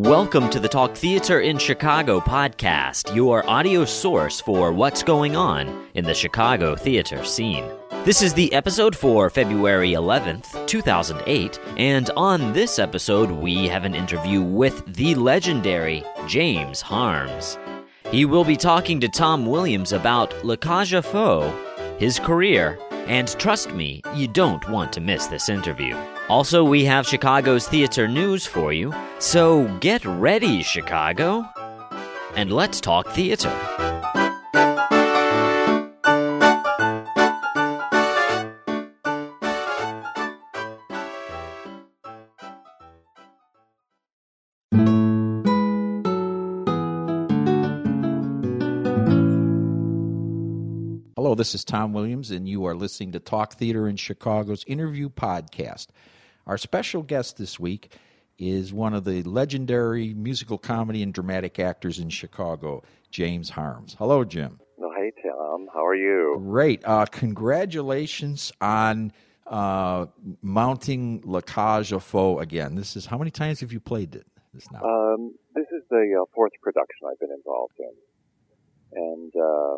Welcome to the Talk Theater in Chicago podcast, your audio source for what's going on in the Chicago theater scene. This is the episode for February 11th, 2008, and on this episode we have an interview with the legendary James Harms. He will be talking to Tom Williams about La Cage aux Folles, his career, and trust me, you don't want to miss this interview. Also, we have Chicago's theater news for you, so get ready, Chicago, and let's talk theater. Hello, this is Tom Williams, and you are listening to Talk Theater in Chicago's interview podcast. Our special guest this week is one of the legendary musical comedy and dramatic actors in Chicago, James Harms. Hello, Jim. Oh, hey, Tom. How are you? Great. Congratulations on mounting La Cage aux Folles again. This is, how many times have you played this now? This is the fourth production I've been involved in, and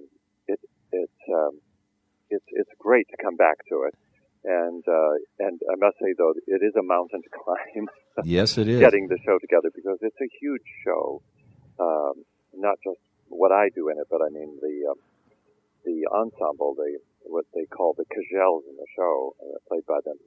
it's great to come back to it. And I must say, though, it is a mountain to climb. Yes, it is. Getting the show together, because it's a huge show. Not just what I do in it, but I mean the ensemble, what they call the Cagelles in the show, played by the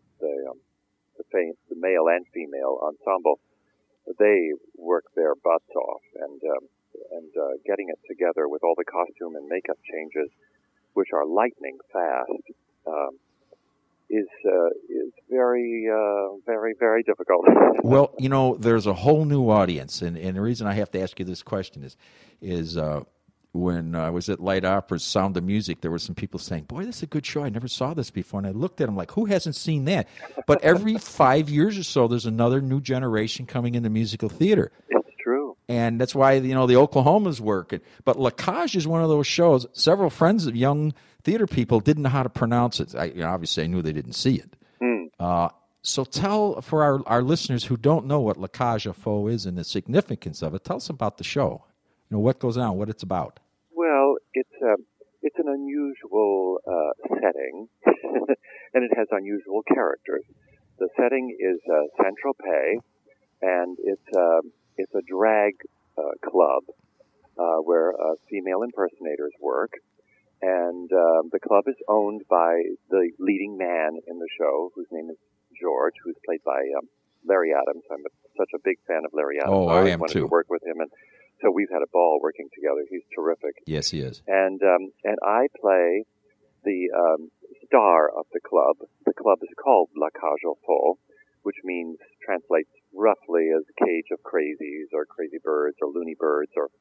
male and female ensemble. They work their butts off, and getting it together with all the costume and makeup changes, which are lightning fast. Is very, very, very difficult. Well, you know, there's a whole new audience, and the reason I have to ask you this question is when I was at Light Opera's Sound of Music, there were some people saying, boy, this is a good show. I never saw this before. And I looked at them like, who hasn't seen that? But every 5 years or so, there's another new generation coming into musical theater. It's true. And that's why, you know, the Oklahomas work. But La Cage is one of those shows. Several friends of young theater people didn't know how to pronounce it. Obviously, I knew they didn't see it. So tell, for our listeners who don't know what La Cage aux Folles is and the significance of it, tell us about the show. You know, what goes on, what it's about. Well, it's an unusual setting, and it has unusual characters. The setting is Saint-Tropez, and it's a drag club where female impersonators work. And the club is owned by the leading man in the show, whose name is George, who's played by Larry Adams. I'm such a big fan of Larry Adams. Oh, I am wanted too. to work with him, and so we've had a ball working together. He's terrific. Yes, he is. And I play the star of the club. The club is called La Cage aux Folles, which translates roughly as Cage of Crazies, or Crazy Birds, or Loony Birds, or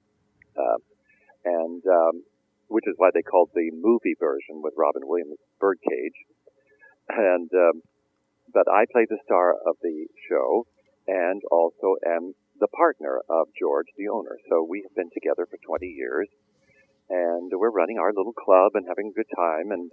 which is why they called the movie version with Robin Williams Birdcage. And but I play the star of the show, and also am the partner of George, the owner. So we have been together for 20 years, and we're running our little club and having a good time. And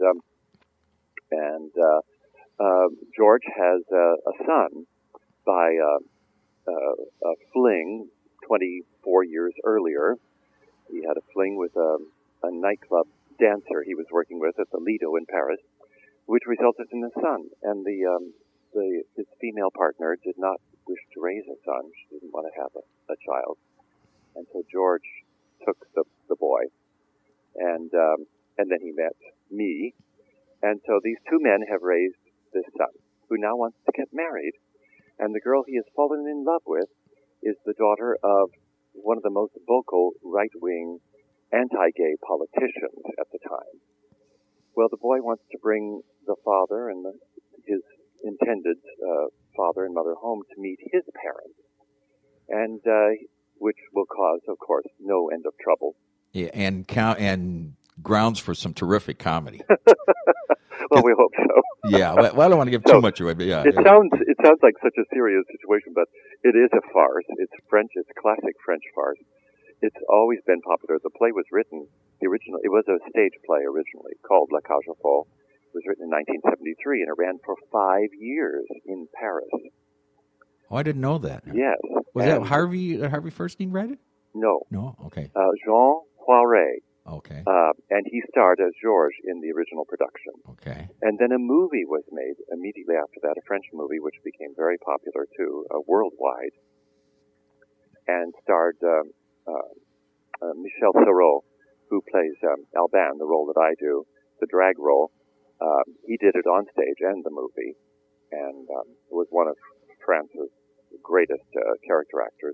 George has a son by a fling 24 years earlier. He had a fling with a nightclub dancer he was working with at the Lido in Paris, which resulted in a son. And his female partner did not wish to raise a son. She didn't want to have a child. And so George took the boy, and then he met me. And so these two men have raised this son, who now wants to get married. And the girl he has fallen in love with is the daughter of one of the most vocal right-wing anti-gay politicians at the time. Well, the boy wants to bring the father and his intended father and mother home to meet his parents, and which will cause, of course, no end of trouble. Yeah, and grounds for some terrific comedy. Well, we hope so. Yeah, well, I don't want to give too much away, but yeah. It sounds like such a serious situation, but it is a farce. It's French. It's classic French farce. It's always been popular. The play was written, it was a stage play originally called La Cage aux Folles. It was written in 1973, and it ran for 5 years in Paris. Oh, I didn't know that. Yes. Was that Harvey Fierstein write it? No. No? Okay. Jean Poiret. Okay. And he starred as Georges in the original production. Okay. And then a movie was made immediately after that, a French movie, which became very popular too, worldwide, and starred Michel Serrault, who plays Alban, the role that I do, the drag role. He did it on stage and the movie, and was one of France's greatest character actors.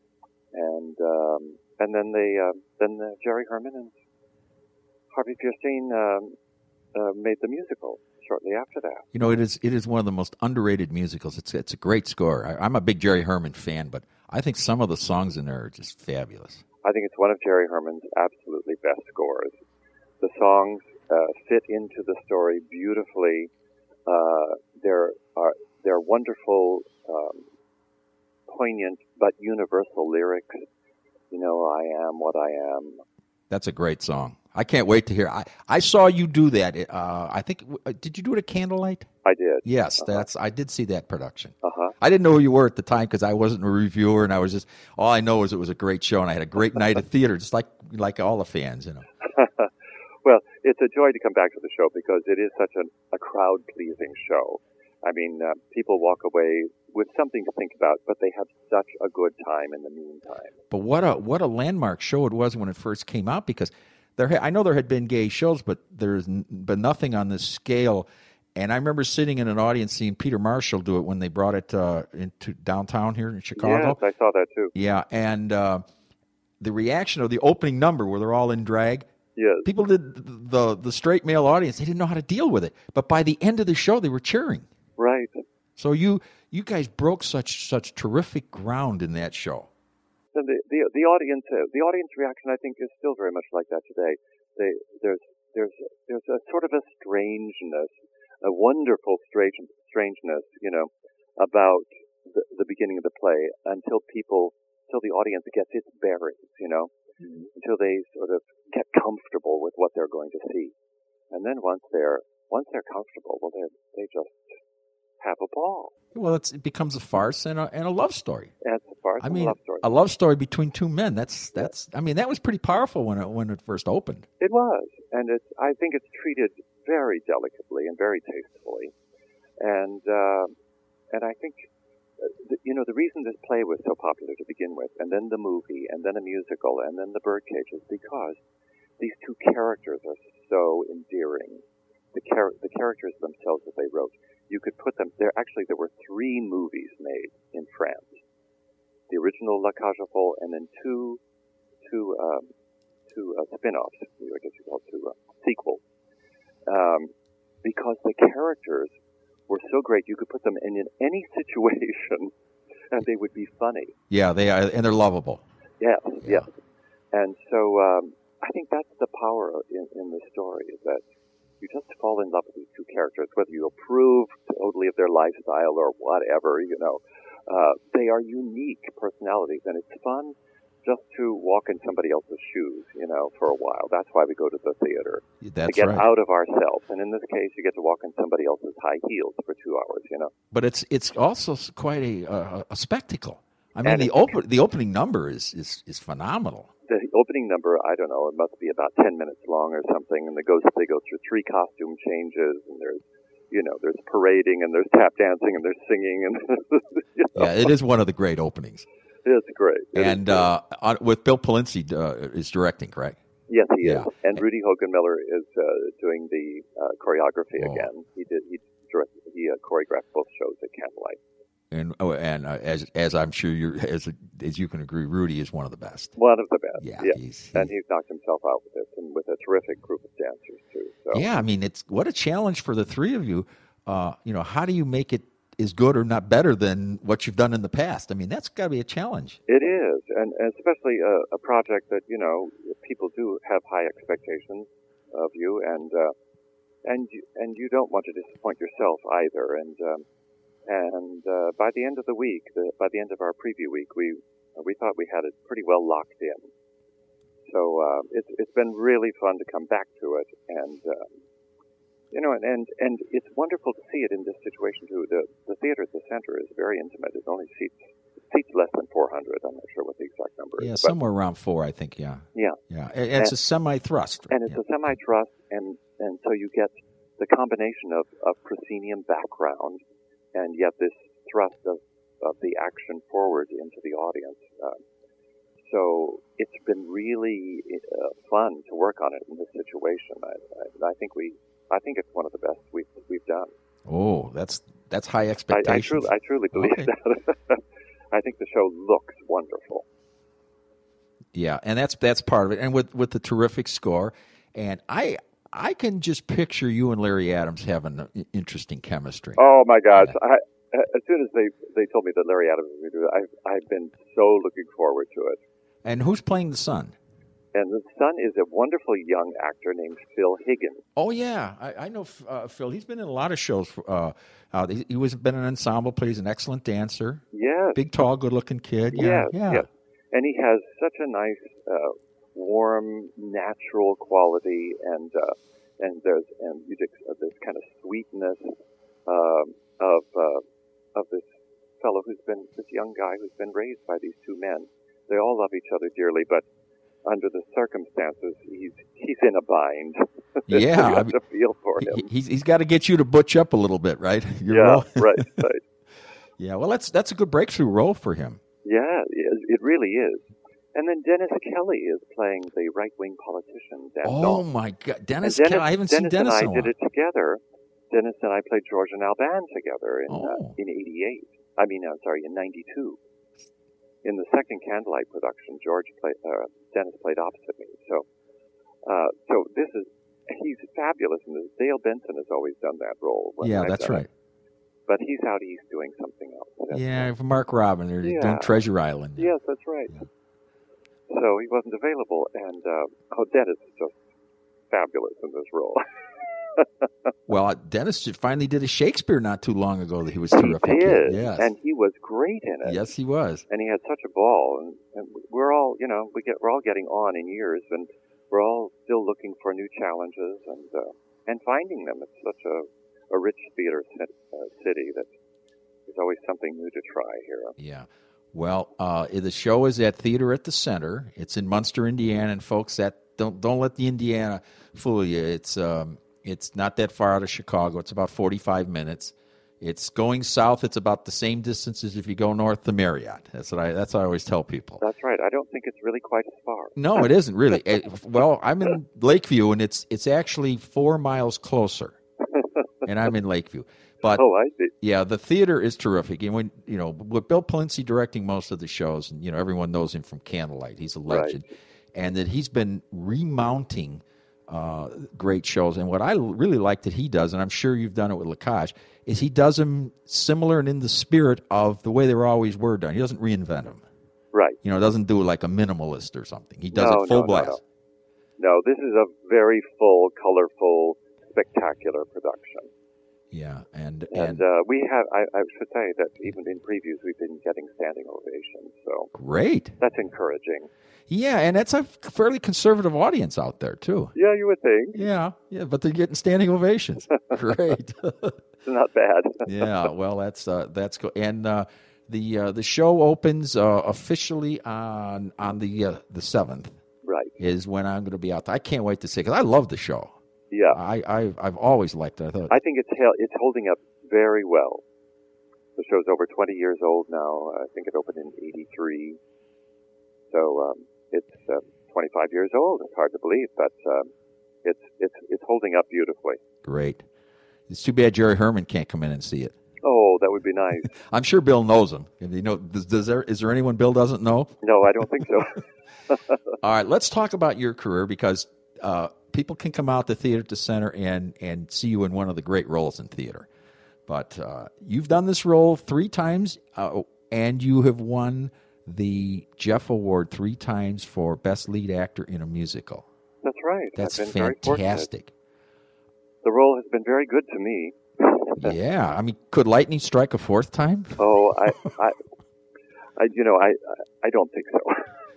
And then Jerry Herman and Harvey Fierstein made the musical shortly after that. You know, it is one of the most underrated musicals. It's a great score. I'm a big Jerry Herman fan, but I think some of the songs in there are just fabulous. I think it's one of Jerry Herman's absolutely best scores. The songs fit into the story beautifully. They're wonderful, poignant but universal lyrics. You know, I am what I am. That's a great song. I can't wait to hear. I saw you do that. I think did you do it at Candlelight? I did. Yes, I did see that production. Uh-huh. I didn't know who you were at the time because I wasn't a reviewer, and I was just all I know is it was a great show, and I had a great night of theater, just like all the fans, you know. Well, it's a joy to come back to the show because it is such a crowd-pleasing show. I mean, people walk away with something to think about, but they have such a good time in the meantime. But what a landmark show it was when it first came out, because I know there had been gay shows, but there's been nothing on this scale. And I remember sitting in an audience seeing Peter Marshall do it when they brought it into downtown here in Chicago. Yes, I saw that too. Yeah, and the reaction of the opening number where they're all in drag. Yes. People did the straight male audience. They didn't know how to deal with it, but by the end of the show, they were cheering. Right. So you guys broke such terrific ground in that show. And the audience reaction, I think, is still very much like that today. There's a sort of a strangeness, a wonderful strangeness, you know, about the beginning of the play until the audience gets its bearings, you know, until they sort of get comfortable with what they're going to see, and then once they're comfortable, well, they just have a ball. Well, it becomes a farce and a love story. It's a farce and a love story. A love story between two men. That's. I mean, that was pretty powerful when it first opened. It was, and I think it's treated very delicately and very tastefully, and I think the reason this play was so popular to begin with, and then the movie, and then a musical, and then the Birdcage, is because these two characters are so endearing. The characters themselves that they wrote. You could put them there. Actually, there were 3 movies made in France: the original La Cage aux Folles, and then two spin-offs. I guess you call it 2 sequels. Because the characters were so great, you could put them in any situation, and they would be funny. Yeah, they are, and they're lovable. Yes, yes. And so I think that's the power in the story, is that you just fall in love with these 2 characters, whether you approve totally of their lifestyle or whatever, you know. They are unique personalities, and it's fun just to walk in somebody else's shoes, you know, for a while. That's why we go to the theater. That's to get right. out of ourselves. And in this case, you get to walk in somebody else's high heels for 2 hours, you know. But it's also quite a spectacle. I mean, the opening number is phenomenal. The opening number, I don't know, it must be about 10 minutes long or something, and they go through 3 costume changes, and there's parading, and there's tap dancing, and there's singing, and you know. Yeah, it is one of the great openings. It's great. And with Bill Polinsky is directing, correct? Yes, he is. And Rudy Hogenmiller is doing the choreography again. He choreographed both shows at Candlelight. And as I'm sure as you can agree, Rudy is one of the best. One of the best. Yeah, and he's knocked himself out with this, and with a terrific group of dancers too. So. Yeah, I mean, what a challenge for the 3 of you. How do you make it as good or not better than what you've done in the past? I mean, that's got to be a challenge. It is, and especially a project that people do have high expectations of you, and you don't want to disappoint yourself either, And by the end of the week, by the end of our preview week, we thought we had it pretty well locked in. So it's been really fun to come back to it, and And it's wonderful to see it in this situation too. The theater at the center is very intimate. It only seats less than 400. I'm not sure what the exact number is. Yeah, somewhere around 4, I think. Yeah. Yeah. And it's a semi-thrust. And it's a semi-thrust, and so you get the combination of proscenium background, and yet this thrust of the action forward into the audience. So it's been really fun to work on it in this situation. I think it's one of the best we've done. Oh, that's high expectations. I truly believe that. I think the show looks wonderful. Yeah, and that's part of it. And with the terrific score, and I can just picture you and Larry Adams having interesting chemistry. Oh my gosh! Yeah. As soon as they told me that Larry Adams was going to do it, I've been so looking forward to it. And who's playing the son? And the son is a wonderful young actor named Phil Higgins. Oh yeah, I know Phil. He's been in a lot of shows. He was been an ensemble player. He's an excellent dancer. Yes. Big, tall, good-looking kid. Yes. Yeah. Yes. And he has such a nice, warm, natural quality, and there's this kind of sweetness of this fellow this young guy who's been raised by these two men. They all love each other dearly, but under the circumstances, he's in a bind. Yeah, you have to feel for him. He's got to get you to butch up a little bit, right? Right. Yeah, well, that's a good breakthrough role for him. Yeah, it really is. And then Dennis Kelly is playing the right-wing politician. Oh my God, Dennis Kelly! I haven't seen Dennis in a while. Dennis and I did it together. Dennis and I played George and Alban together in '88. In '92. In the second Candlelight production, Dennis played opposite me. So he's fabulous. And Dale Benson has always done that role. Yeah, that's right. But he's out east doing something else. For Mark Robin, they're doing Treasure Island. Yes, that's right. Yeah. So he wasn't available, and Dennis is just fabulous in this role. Well, Dennis finally did a Shakespeare not too long ago that he was terrific. He did, yes. And he was great in it. Yes, he was. And he had such a ball. And we're all, we're all getting on in years, and we're all still looking for new challenges and finding them. It's such a rich theater city that there's always something new to try here. Yeah. Well, the show is at Theater at the Center. It's in Munster, Indiana, and folks, don't let the Indiana fool you. It's not that far out of Chicago. It's about 45 minutes. It's going south. It's about the same distance as if you go north to Marriott. That's what I always tell people. That's right. I don't think it's really quite as far. No, it isn't really. Well, I'm in Lakeview, and it's actually 4 miles closer, and I'm in Lakeview. But I see. Yeah, the theater is terrific. And when with Bill Polinsky directing most of the shows, and everyone knows him from Candlelight. He's a legend, right. And that he's been remounting great shows. And what I really like that he does, and I'm sure you've done it with Lacage, is he does them similar and in the spirit of the way they always were done. He doesn't reinvent them. Right. Doesn't do it like a minimalist or something. He does it full blast. No, this is a very full, colorful, spectacular production. Yeah, and we have. I should say that even in previews, we've been getting standing ovations. So great. That's encouraging. Yeah, and that's a fairly conservative audience out there too. Yeah, you would think. Yeah, but they're getting standing ovations. Great. It's not bad. Yeah, well, that's cool. And the show opens officially on the 7th. Right. Is when I'm going to be out there. I can't wait to see, because I love the show. Yeah, I've always liked it. I think it's holding up very well. The show's over 20 years old now. I think it opened in '83, so it's 25 years old. It's hard to believe, but it's holding up beautifully. Great. It's too bad Jerry Herman can't come in and see it. Oh, that would be nice. I'm sure Bill knows him. Is there anyone Bill doesn't know? No, I don't think so. All right, let's talk about your career, because people can come out to Theater at the Center and see you in one of the great roles in theater. But you've done this role 3 times, and you have won the Jeff Award 3 times for Best Lead Actor in a Musical. That's right. That's I've been fantastic. The role has been very good to me. Yeah, I mean, could lightning strike a 4th time? Oh, I don't think so.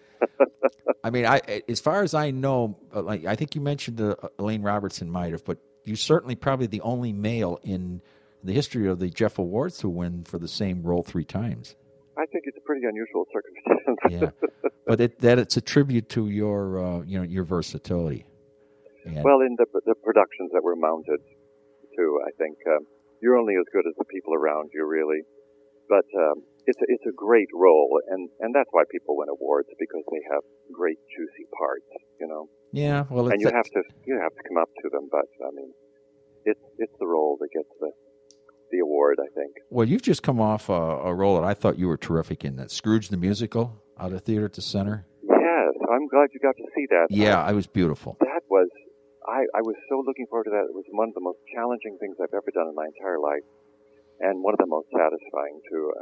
I mean, as far as I know, I think you mentioned Elaine Robertson might have, but you're certainly probably the only male in the history of the Jeff Awards to win for the same role 3 times. I think it's a pretty unusual circumstance. Yeah, but it's a tribute to your your versatility. And well, in the productions that were mounted, too, I think you're only as good as the people around you, really. But it's a great role, and that's why people win awards, because they have great, juicy parts, Yeah, well, and you have to come up to them. But I mean, it's the role that gets the award, I think. Well, you've just come off a role that I thought you were terrific in, that Scrooge the Musical, Out of Theater to Center. Yes, I'm glad you got to see that. Yeah, it was beautiful. That was, I was so looking forward to that. It was one of the most challenging things I've ever done in my entire life, and one of the most satisfying, too.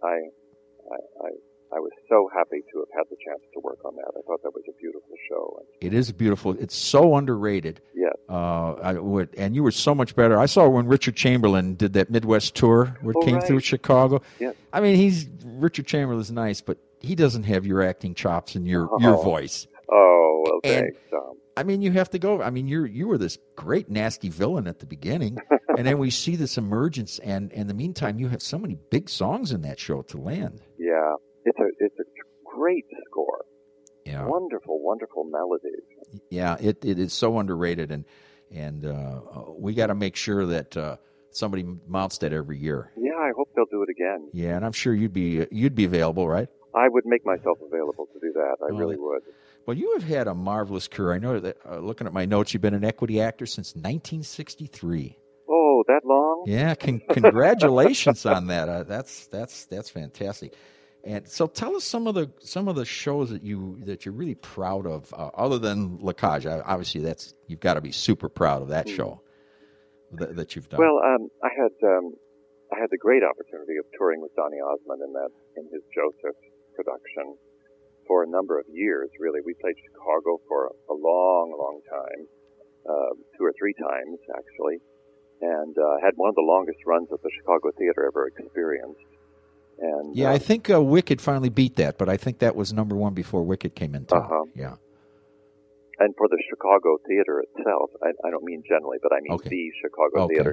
I was so happy to have had the chance to work on that. I thought that was a beautiful show. It is beautiful. It's so underrated. Yes. And you were so much better. I saw when Richard Chamberlain did that Midwest tour where it came through Chicago. Yes. I mean, Richard Chamberlain's nice, but he doesn't have your acting chops and your voice. Oh, well, thanks, Tom. I mean, you have to go. I mean, you were this great nasty villain at the beginning, and then we see this emergence. And in the meantime, you have so many big songs in that show to land. Yeah, it's a great score. Yeah, wonderful, wonderful melodies. Yeah, it is so underrated, and we got to make sure that somebody mounts that every year. Yeah, I hope they'll do it again. Yeah, and I'm sure you'd be available, right? I would make myself available to do that. I really would. Well, you have had a marvelous career. I know that looking at my notes, you've been an equity actor since 1963. Oh, that long? Yeah, congratulations on that. That's fantastic. And so, tell us some of the shows that you're really proud of, other than La Cage. Obviously, you've got to be super proud of that show that you've done. Well, I had the great opportunity of touring with Donny Osmond in his Joseph production for a number of years. Really, we played Chicago for a long, long time, 2 or 3 times actually, and had one of the longest runs that the Chicago Theater ever experienced. And yeah, I think Wicked finally beat that, but I think that was number 1 before Wicked came in town. Yeah. And for the Chicago Theater itself, I don't mean generally, but I mean the Chicago Theater.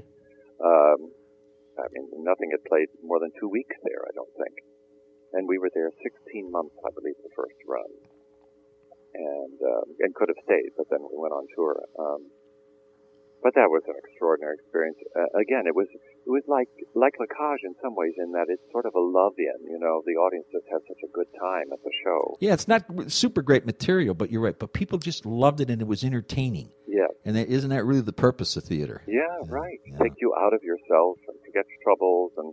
I mean, nothing had played more than 2 weeks there, I don't think. And we were there 16 months, I believe, the first run. And could have stayed, but then we went on tour. But that was an extraordinary experience. Again, it was like La Cage in some ways, in that it's sort of a love-in. The audience just had such a good time at the show. Yeah, it's not super great material, but you're right. But people just loved it, and it was entertaining. Yeah. And isn't that really the purpose of theater? Yeah, right. Yeah. Take you out of yourself and forget your troubles, and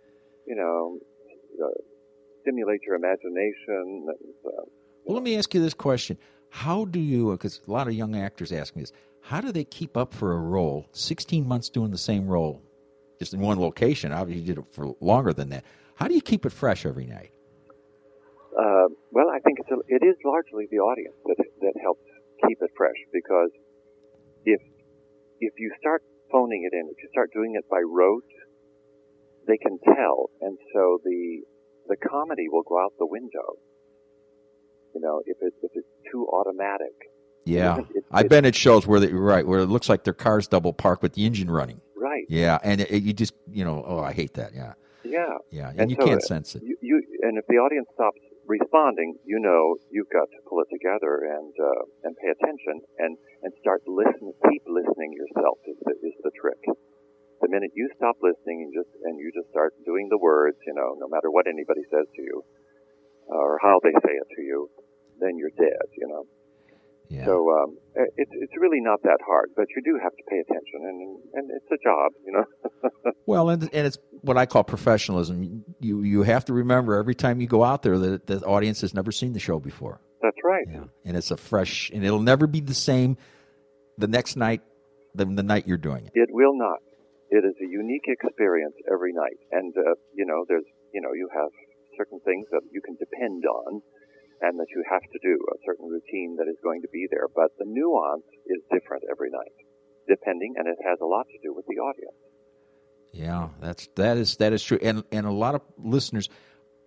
stimulate your imagination. Well, let me ask you this question. How do you, because a lot of young actors ask me this, how do they keep up for a role, 16 months doing the same role, just in one location? Obviously, you did it for longer than that. How do you keep it fresh every night? Well, I think it is largely the audience that helps keep it fresh, because if you start phoning it in, if you start doing it by rote, they can tell, and so the comedy will go out the window. If it's too automatic. Yeah, I've been at shows where where it looks like their car's double parked with the engine running. Right. Yeah, and you just I hate that. Yeah. Yeah. Yeah, and you so can't sense it. And if the audience stops responding, you've got to pull it together and pay attention and start listening. Keep listening yourself is the trick. The minute you stop listening and you just start doing the words, no matter what anybody says to you or how they say it to you, then you're dead. Yeah. So it's really not that hard, but you do have to pay attention, and it's a job, Well, and it's what I call professionalism. You have to remember every time you go out there that the audience has never seen the show before. That's right. Yeah. And it's and it'll never be the same the next night than the night you're doing it. It will not. It is a unique experience every night, and you have certain things that you can depend on, and that you have to do, a certain routine that is going to be there. But the nuance is different every night, depending, and it has a lot to do with the audience. Yeah, that is true. And a lot of listeners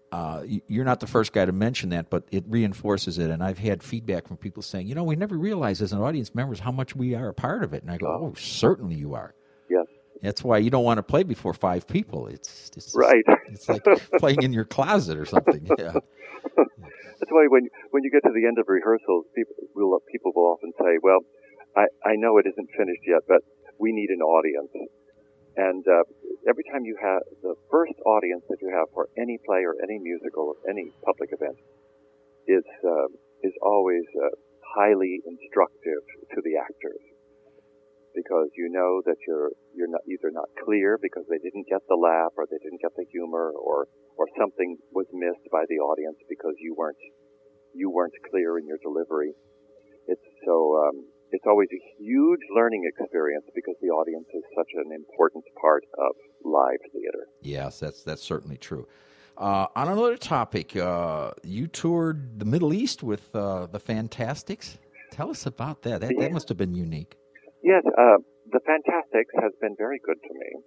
you're not the first guy to mention that, but it reinforces it. And I've had feedback from people saying, we never realize as an audience members how much we are a part of it. And I go, oh, certainly you are. Yes. That's why you don't want to play before 5 people. It's right. It's like playing in your closet or something. Yeah. That's why when you get to the end of rehearsals, people will often say, well, I know it isn't finished yet, but we need an audience. And every time you have the first audience that you have for any play or any musical or any public event is always highly instructive to the actors, because you know that you're either not clear because they didn't get the laugh or they didn't get the humor or something was missed by the audience because you weren't clear in your delivery. It's always a huge learning experience because the audience is such an important part of live theater. Yes, that's certainly true. On another topic, you toured the Middle East with the Fantastics. Tell us about that. That must have been unique. Yes, the Fantastics has been very good to me.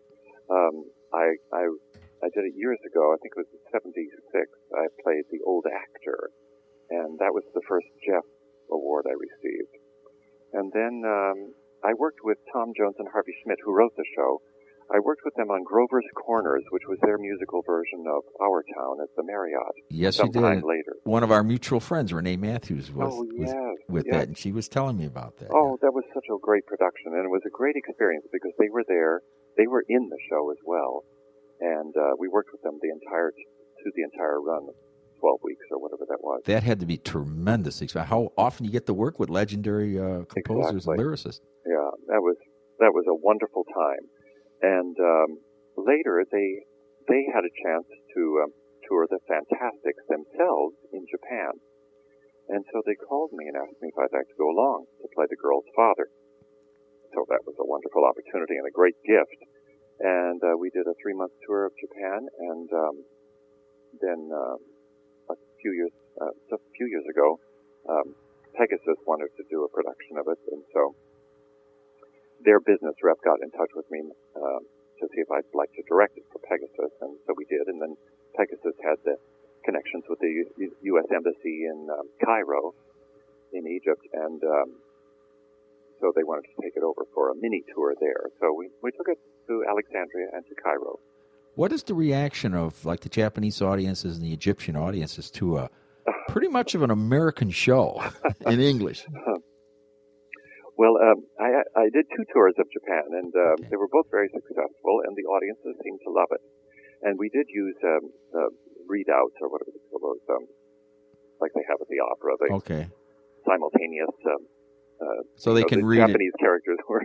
I did it years ago. I think it was in '76. I played the old actor, and that was the first Jeff Award I received. And then I worked with Tom Jones and Harvey Schmidt, who wrote the show. I worked with them on Grover's Corners, which was their musical version of Our Town at the Marriott. Yes, you did. Sometime later. One of our mutual friends, Renee Matthews, was with that, and she was telling me about that. Oh, that was such a great production, and it was a great experience because they were there. They were in the show as well, and we worked with them the entire run, 12 weeks or whatever that was. That had to be tremendous. How often you get to work with legendary composers and lyricists? Yeah, that was a wonderful time. And later, they had a chance to tour the Fantastics themselves in Japan. And so they called me and asked me if I'd like to go along to play the girl's father. So that was a wonderful opportunity and a great gift. And we did a 3-month tour of Japan, and then a few years ago, Pegasus wanted to do a production of it, and so their business rep got in touch with me to see if I'd like to direct it for Pegasus, and so we did. And then Pegasus had the connections with the U.S. Embassy in Cairo, in Egypt, and so they wanted to take it over for a mini tour there. So we took it to Alexandria and to Cairo. What is the reaction of like the Japanese audiences and the Egyptian audiences to a pretty much of an American show in English? Well, I did 2 tours of Japan, and they were both very successful, and the audiences seemed to love it. And we did use readouts, or whatever they call those, like they have at the opera. Simultaneous. So they can read Japanese characters were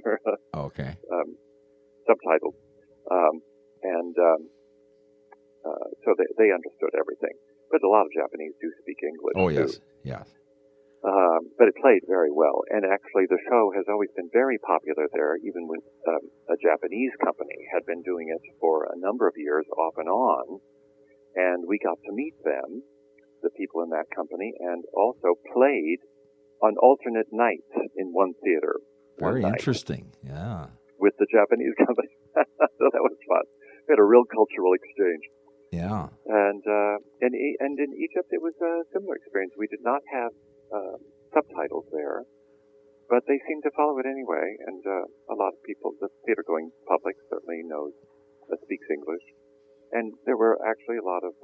subtitled. So they understood everything. But a lot of Japanese do speak English, too. Yes. Yes. But it played very well. And actually, the show has always been very popular there, even with a Japanese company had been doing it for a number of years off and on. And we got to meet them, the people in that company, and also played on alternate nights in one theater. Very interesting, yeah. With the Japanese company. So that was fun. We had a real cultural exchange. Yeah. And in Egypt, it was a similar experience. We did not have subtitles there, but they seemed to follow it anyway. And a lot of people, the theater-going public certainly speaks English. And there were actually a lot of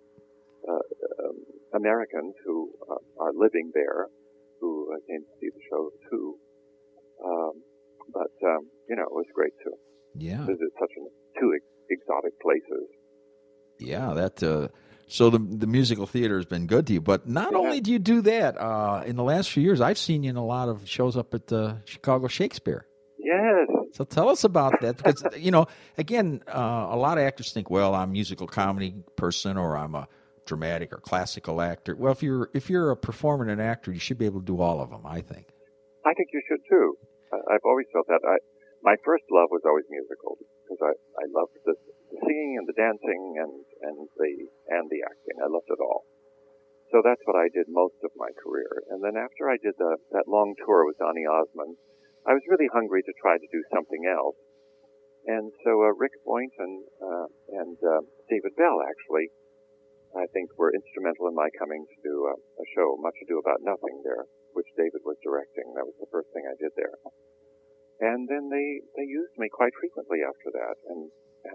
Americans who are living there who came to see the show too. But it was great to visit two exotic places. Yeah, that. So the musical theater has been good to you, but not only do you do that. In the last few years, I've seen you in a lot of shows up at Chicago Shakespeare. Yes. So tell us about that, because again, a lot of actors think, well, I'm a musical comedy person, or I'm a dramatic or classical actor. Well, if you're a performer and an actor, you should be able to do all of them, I think. I think you should too. I've always felt that. My first love was always musical, because I loved the singing and the dancing and the acting. I loved it all. So that's what I did most of my career. And then after I did that long tour with Donny Osmond, I was really hungry to try to do something else. And so Rick Boynton and David Bell actually I think were instrumental in my coming to do a show, Much Ado About Nothing, there, which David was directing. That was the first thing I did there. And then they used me quite frequently after that, and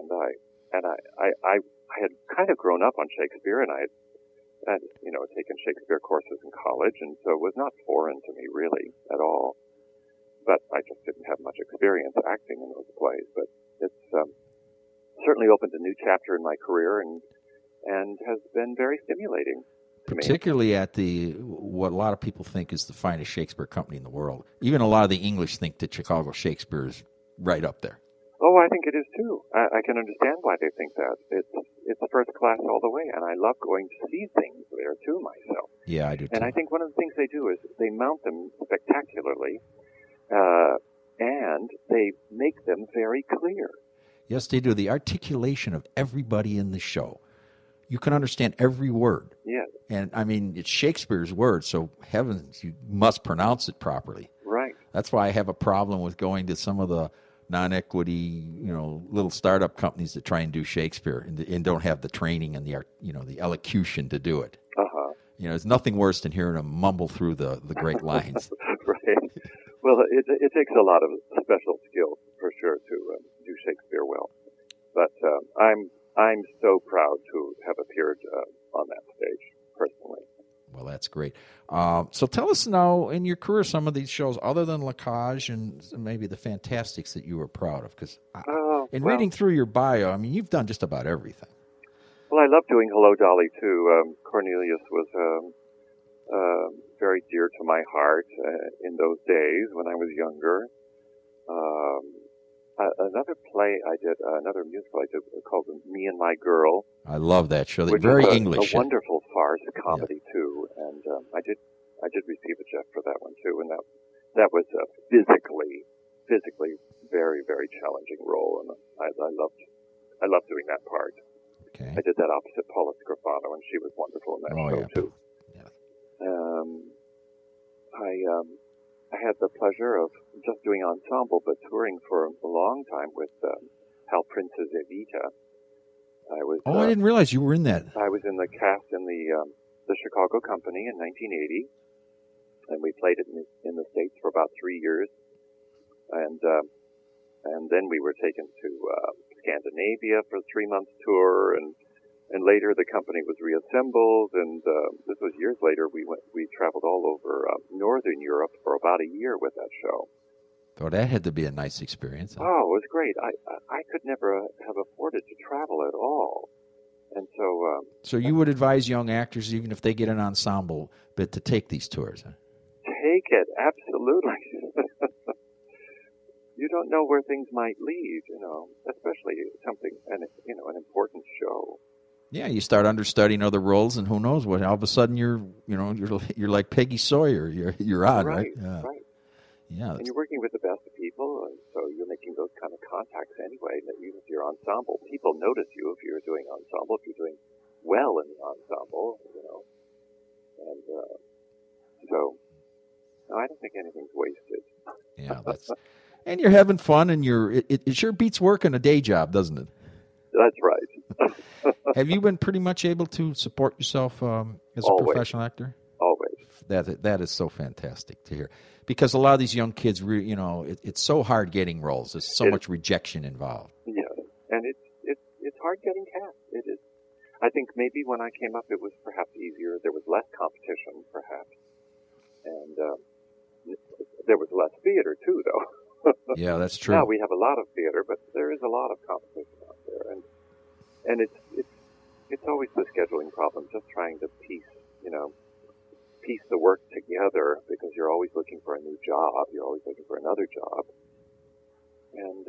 I had kind of grown up on Shakespeare, and I had taken Shakespeare courses in college, and so it was not foreign to me really at all. But I just didn't have much experience acting in those plays. But it's certainly opened a new chapter in my career, and has been very stimulating. Particularly at what a lot of people think is the finest Shakespeare company in the world. Even a lot of the English think that Chicago Shakespeare is right up there. Oh, I think it is too. I can understand why they think that. It's first class all the way, and I love going to see things there too myself. Yeah, I do too. And I think one of the things they do is they mount them spectacularly, and they make them very clear. Yes, they do. The articulation of everybody in the show. You can understand every word. Yes. And, I mean, it's Shakespeare's word, so heavens, you must pronounce it properly. Right. That's why I have a problem with going to some of the non-equity, little startup companies that try and do Shakespeare and don't have the training and the elocution to do it. Uh-huh. There's nothing worse than hearing them mumble through the great lines. Right. Well, it takes a lot of special skills, for sure, to do Shakespeare well. But I'm so proud to have appeared on that stage, personally. Well, that's great. So tell us now, in your career, some of these shows, other than La Cage and maybe the Fantastics, that you were proud of. Because reading through your bio, I mean, you've done just about everything. Well, I love doing Hello, Dolly, too. Cornelius was very dear to my heart in those days when I was younger. Another play I did, another musical I did called Me and My Girl. I love that show. They're which very was English. A wonderful farce comedy too, and I did receive a Jeff for that one too, and that was a physically very, very challenging role, and I loved doing that part. Okay. I did that opposite Paula Scrofano, and she was wonderful in that show too. Yeah. I had the pleasure of just doing ensemble, but touring for a long time with Hal Prince's Evita. I didn't realize you were in that. I was in the cast in the Chicago Company in 1980, and we played it in the States for about 3 years, and then we were taken to Scandinavia for a 3-month tour, and later the company was reassembled, and this was years later. We traveled all over Northern Europe for about a year with that show. Oh, that had to be a nice experience. Huh? Oh, it was great. I could never have afforded to travel at all, and so. So you would advise young actors, even if they get an ensemble, but to take these tours, huh? Take it, absolutely. You don't know where things might lead, especially something, an important show. Yeah, you start understudying other roles, and who knows what? All of a sudden, you're like Peggy Sawyer. You're on, right? Yeah. Right. Yeah. And you're working with the best people, and so you're making those kind of contacts anyway. That even if you're ensemble, people notice you if you're doing ensemble, if you're doing well in the ensemble, And so, no, I don't think anything's wasted. Yeah, and you're having fun, and it sure beats working a day job, doesn't it? That's right. Have you been pretty much able to support yourself as a professional actor? Always. That is so fantastic to hear, because a lot of these young kids, it's so hard getting roles. There's so much rejection involved. Yes, and it's hard getting cast. It is. I think maybe when I came up, it was perhaps easier. There was less competition, perhaps, and there was less theater too, though. Yeah, that's true. Now we have a lot of theater, but there is a lot of competition out there, and it's always the scheduling problem, just trying to piece the work together, because you're always looking for a new job, you're always looking for another job, and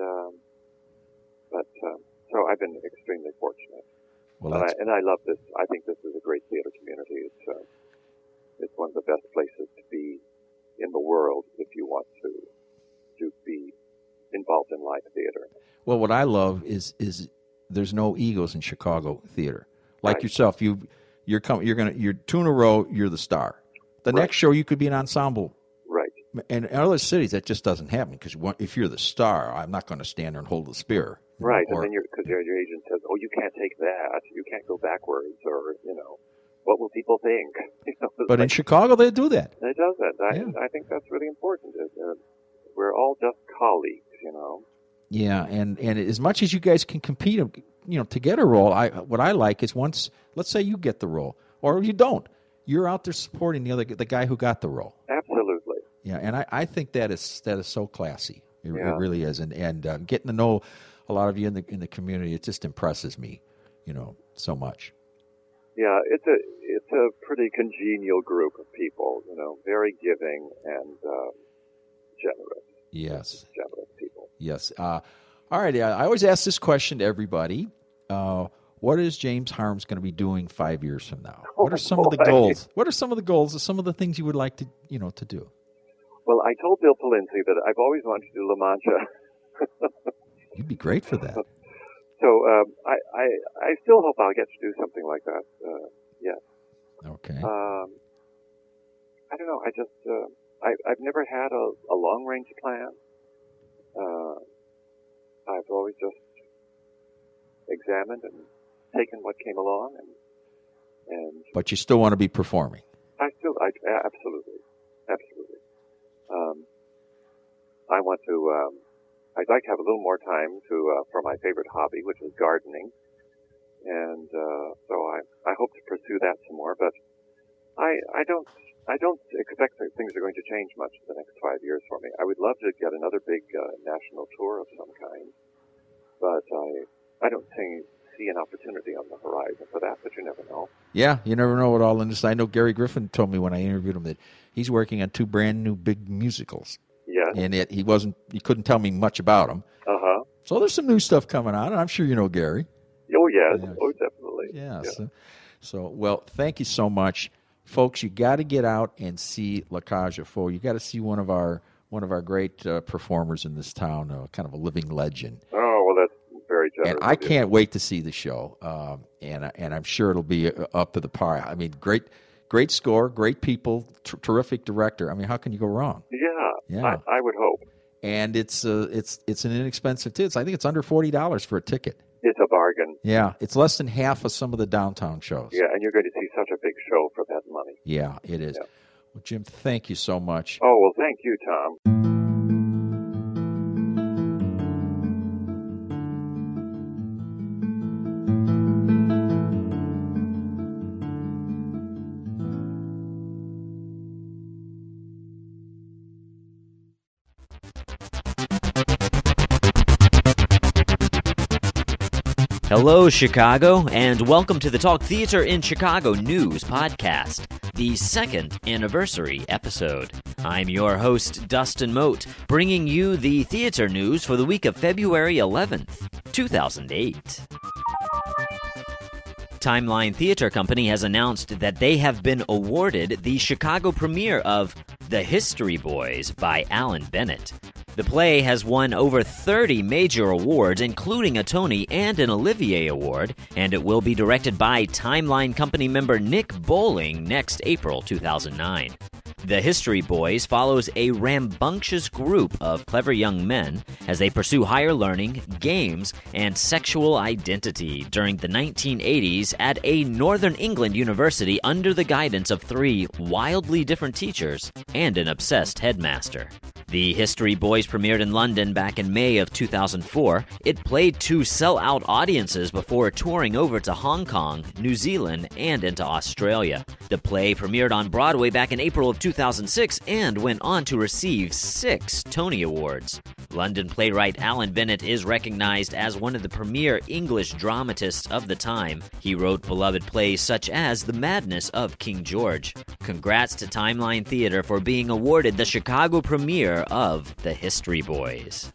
so I've been extremely fortunate. Well, and I love this. I think this is a great theater community. It's one of the best places to be in the world if you want to be involved in live theater. Well, what I love is there's no egos in Chicago theater. Like right. yourself, you're 2 in a row, you're the star. The next show you could be an ensemble. Right. And in other cities that just doesn't happen, because if you're the star, I'm not going to stand there and hold the spear. Right, and then because your agent says, "Oh, you can't take that. You can't go backwards," or what will people think? But in Chicago, they do that. It doesn't. I think that's really important. We're all just colleagues, Yeah, and as much as you guys can compete, to get a role, what I like is once, let's say you get the role, or you don't, you're out there supporting the guy who got the role. Absolutely. Yeah, and I think that is so classy. It really is, and getting to know a lot of you in the community, it just impresses me, so much. Yeah, it's a pretty congenial group of people, very giving and generous. Yes. Generous people. Yes. All right. I always ask this question to everybody. What is James Harms going to be doing 5 years from now? What are some of the goals? What are some of the goals? Or some of the things you would like to, to do? Well, I told Bill Polinsky that I've always wanted to do La Mancha. You'd be great for that. So I still hope I'll get to do something like that. Yes. Okay. I don't know. I've never had a long range plan. I've always just examined and taken what came along, and. But you still want to be performing. Absolutely. I want to. I'd like to have a little more time for my favorite hobby, which is gardening, and so I hope to pursue that some more. But I don't expect that things are going to change much in the next 5 years for me. I would love to get another big national tour of some kind, but I don't see an opportunity on the horizon for that. But you never know. Yeah, you never know what all in this. I know Gary Griffin told me when I interviewed him that he's working on 2 brand new big musicals. Yeah, and he couldn't tell me much about them. So there's some new stuff coming out, and I'm sure you know Gary. Oh yes, oh definitely. Yeah. So well, thank you so much, folks. You got to get out and see La Cage aux Folles. You got to see one of our great performers in this town, kind of a living legend. Oh well, that's very generous. And I can't wait to see the show, and I'm sure it'll be up to the par. I mean, great score, great people, terrific director. I mean, how can you go wrong? Yeah. I would hope. And it's an inexpensive ticket. I think it's under $40 for a ticket. It's a bargain. Yeah, it's less than half of some of the downtown shows. Yeah, and you're going to see such a big show for that money. Yeah, it is. Yeah. Well, Jim, thank you so much. Oh, well, thank you, Tom. Hello, Chicago, and welcome to the Talk Theater in Chicago News Podcast, the 2nd anniversary episode. I'm your host, Dustin Mote, bringing you the theater news for the week of February 11th, 2008. Timeline Theater Company has announced that they have been awarded the Chicago premiere of The History Boys by Alan Bennett. The play has won over 30 major awards, including a Tony and an Olivier Award, and it will be directed by Timeline Company member Nick Bowling next April 2009. The History Boys follows a rambunctious group of clever young men as they pursue higher learning, games, and sexual identity during the 1980s at a Northern England university under the guidance of 3 wildly different teachers and an obsessed headmaster. The History Boys premiered in London back in May of 2004. It played to sell-out audiences before touring over to Hong Kong, New Zealand, and into Australia. The play premiered on Broadway back in April of 2006 and went on to receive 6 Tony Awards. London playwright Alan Bennett is recognized as one of the premier English dramatists of the time. He wrote beloved plays such as The Madness of King George. Congrats to Timeline Theater for being awarded the Chicago premiere of The History Boys.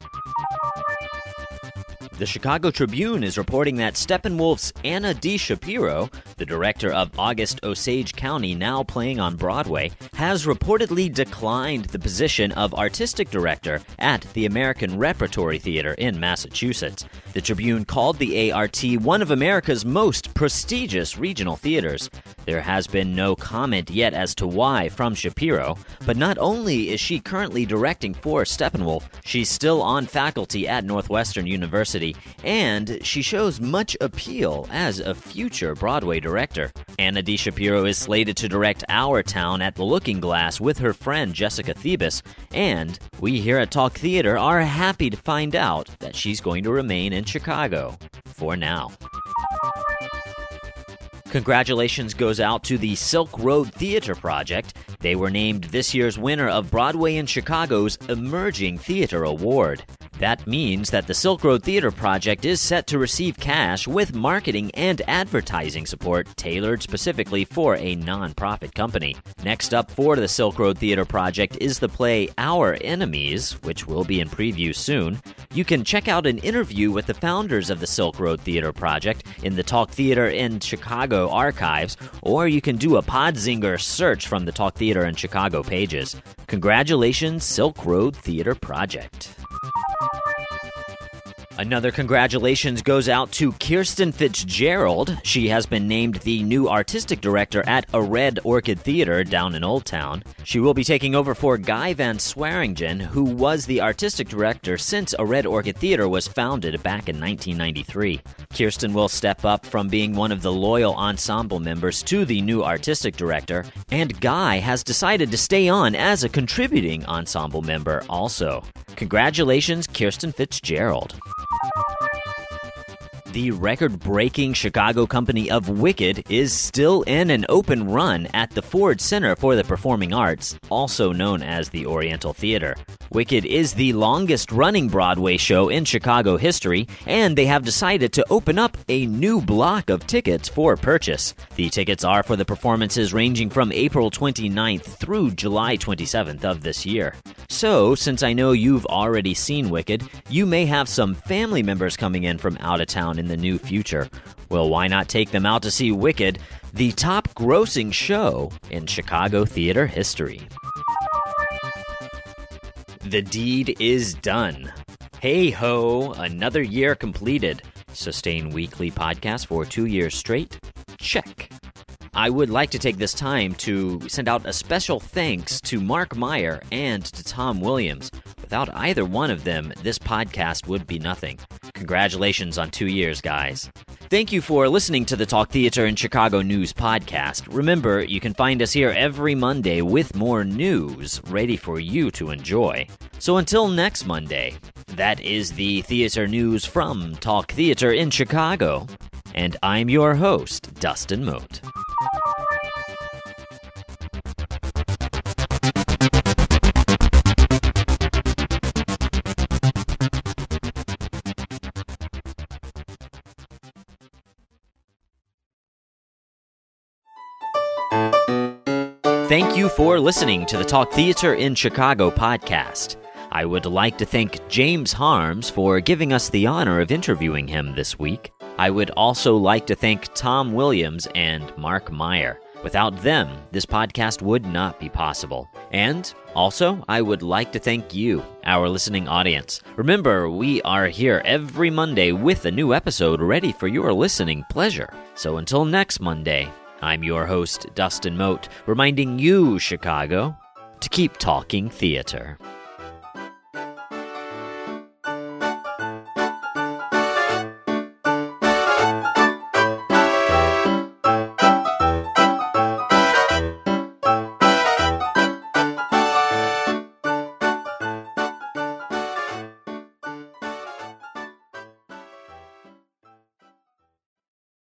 The Chicago Tribune is reporting that Steppenwolf's Anna D. Shapiro the director of August Osage County, now playing on Broadway, has reportedly declined the position of artistic director at the American Repertory Theater in Massachusetts. The Tribune called the ART one of America's most prestigious regional theaters. There has been no comment yet as to why from Shapiro, but not only is she currently directing for Steppenwolf, she's still on faculty at Northwestern University, and she shows much appeal as a future Broadway director. Anna D. Shapiro is slated to direct Our Town at the Looking Glass with her friend Jessica Thebus, and we here at Talk Theater are happy to find out that she's going to remain in Chicago for now. Congratulations goes out to the Silk Road Theater Project. They were named this year's winner of Broadway in Chicago's Emerging Theater Award. That means that the Silk Road Theater Project is set to receive cash with marketing and advertising support tailored specifically for a nonprofit company. Next up for the Silk Road Theater Project is the play Our Enemies, which will be in preview soon. You can check out an interview with the founders of the Silk Road Theater Project in the Talk Theater in Chicago archives, or you can do a Podzinger search from the Talk Theater in Chicago pages. Congratulations, Silk Road Theater Project. Another congratulations goes out to Kirsten Fitzgerald. She has been named the new artistic director at A Red Orchid Theater down in Old Town. She will be taking over for Guy Van Swearingen, who was the artistic director since A Red Orchid Theater was founded back in 1993. Kirsten will step up from being one of the loyal ensemble members to the new artistic director, and Guy has decided to stay on as a contributing ensemble member also. Congratulations, Kirsten Fitzgerald. The record-breaking Chicago company of Wicked is still in an open run at the Ford Center for the Performing Arts, also known as the Oriental Theater. Wicked is the longest-running Broadway show in Chicago history, and they have decided to open up a new block of tickets for purchase. The tickets are for the performances ranging from April 29th through July 27th of this year. So, since I know you've already seen Wicked, you may have some family members coming in from out of town in the new future. Well, why not take them out to see Wicked, the top-grossing show in Chicago theater history? The deed is done. Hey-ho, another year completed. Sustain weekly podcast for 2 years straight? Check. I would like to take this time to send out a special thanks to Mark Meyer and to Tom Williams. Without either one of them, this podcast would be nothing. Congratulations on 2 years, guys. Thank you for listening to the Talk Theater in Chicago News podcast. Remember, you can find us here every Monday with more news ready for you to enjoy. So until next Monday, that is the theater news from Talk Theater in Chicago. And I'm your host, Dustin Mote. Thank you for listening to the Talk Theater in Chicago podcast. I would like to thank James Harms for giving us the honor of interviewing him this week. I would also like to thank Tom Williams and Mark Meyer. Without them, this podcast would not be possible. And also, I would like to thank you, our listening audience. Remember, we are here every Monday with a new episode ready for your listening pleasure. So until next Monday, I'm your host, Dustin Mote, reminding you, Chicago, to keep talking theater.